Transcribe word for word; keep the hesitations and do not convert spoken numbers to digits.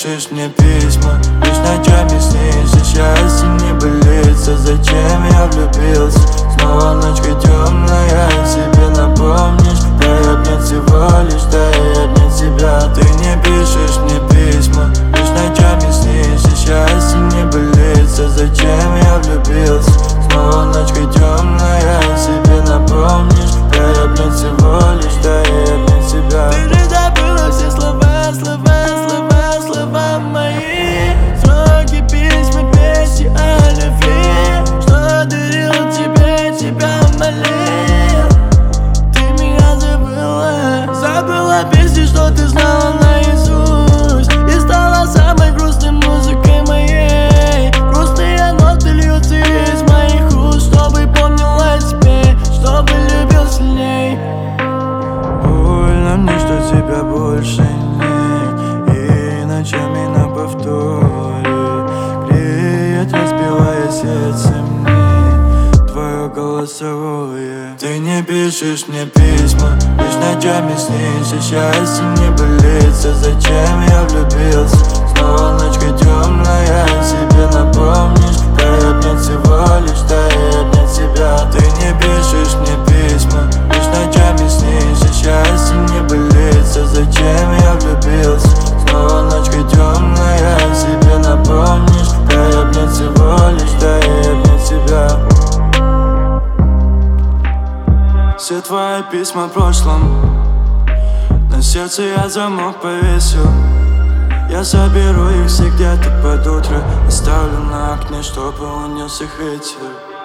пишешь мне письма, лишь ночами снишься, счастье не былится. Зачем я влюбился? Снова ночка темная, себе напомнишь. Тает нет всего лишь, тает нет тебя. Ты не пишешь мне письма, лишь ночами снишься, счастье не былится. Зачем я влюбился? Снова ночка темная, себе напомнишь. Тает нет всего лишь, тает нет тебя. Ты же забыла все слова, слова, слова, слова мои. Строки, письма, песни о любви, что дарил тебе, тебя молил. Ты меня забыла, забыла песни, что ты знала наизусть, и стала самой грустной музыкой моей. Грустные ноты льются из моих уст, чтобы помнила о тебе, чтобы любил сильней. Больно мне, что тебя больше нет, и ночами на повторе греет, разбивая сердце мне твое голосовое. Ты не пишешь мне письма, лишь ночами снишься, счастье не былится. Зачем я влюбился? Снова ночка темная, себе напомнишь. Тает нет всего лишь, тает нет себя. Ты не пишешь мне письма, лишь ночами снишься, счастье не былится. Зачем я влюбился? Снова ночка темная, себе напомнишь. Тает нет всего лишь, тает нет себя. Все твои письма в прошлом, на сердце я замок повесил. Я соберу их все где-то под утро, оставлю на окне, чтобы унес их ветер.